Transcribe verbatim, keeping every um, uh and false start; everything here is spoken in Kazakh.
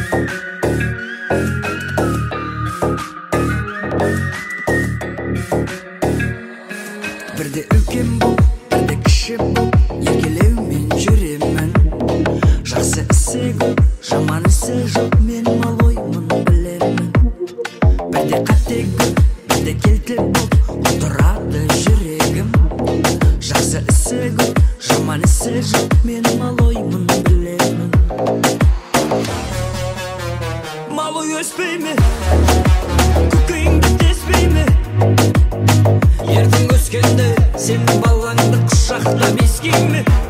Бірде үлкен бол, бірде кіші бол, еркелеумен жүремін. Жақсы ісі көп, жаман ісі жоқ, мен малоймын білемін. Бірде қате көп, бірде келте бол, отырады жүрегім. Жақсы ісі көп, жаман ісі жоқ, мен малоймын білемін. Малой өспей ме, көкейіңді теспей ме? Ертең өскенде сенің балаңды құшақтап иіскей ме?